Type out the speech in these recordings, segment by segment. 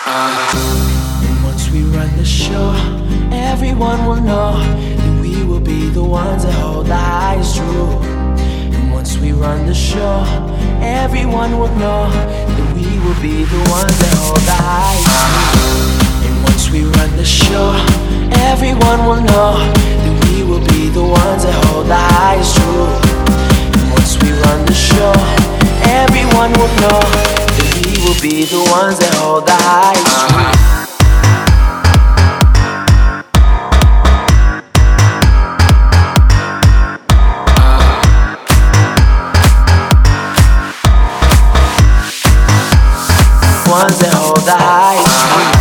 And once we run the show, everyone will know that we will be the ones that hold the highest rule. And once we run the show, everyone will know that we will be the ones that hold the highest rule. And once we run the show, everyone will know that we will be the ones that hold the highest rule. And once we run the show, everyone will know that we will be the ones that hold the highest rule. Ones that hold the highest rule.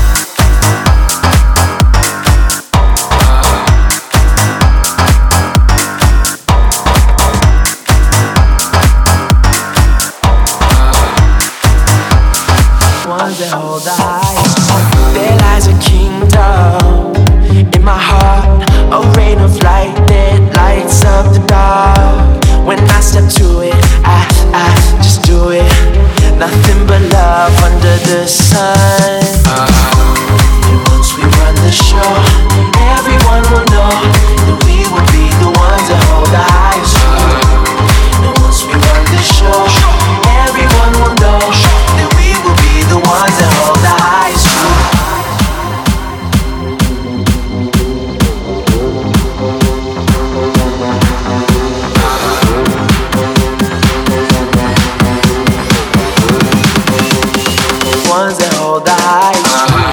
Ones that hold the highest rule. There lies a kingdom in my heart, a rain of light that lights up the dark. When I step to it, I just do it. Nothing but love under the sun. And once we run the show, everyone will know that we will be the ones that hold the highest rule. And once we run the show, everyone will know that we will be the ones that hold the highest rule. Ones that hold the highest rule.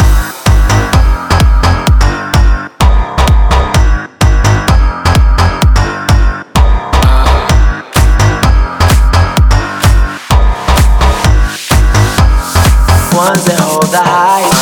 Ones that hold the highest